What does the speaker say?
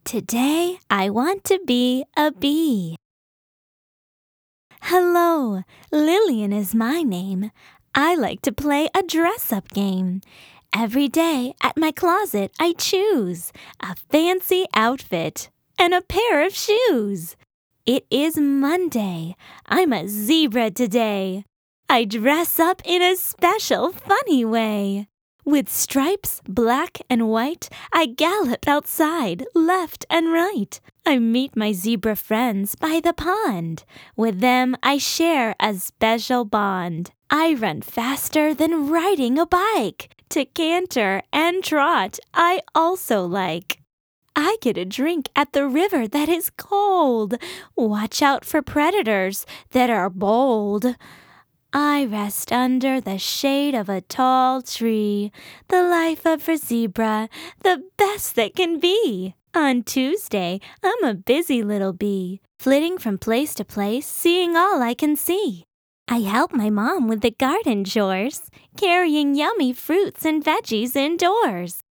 Today, I want to be a bee. Hello, Lillian is my name. I like to play a dress-up game. Every day at my closet I choose a fancy outfit and a pair of shoes. It is Monday. I'm a zebra today. I dress up in a special funny way. With stripes, black and white, I gallop outside, left and right. I meet my zebra friends by the pond. With them I share a special bond. I run faster than riding a bike. To canter and trot I also like. I get a drink at the river that is cold. Watch out for predators that are bold. I rest under the shade of a tall tree. The life of a zebra, the best that can be. On Tuesday, I'm a busy little bee, flitting from place to place, seeing all I can see. I help my mom with the garden chores, carrying yummy fruits and veggies indoors.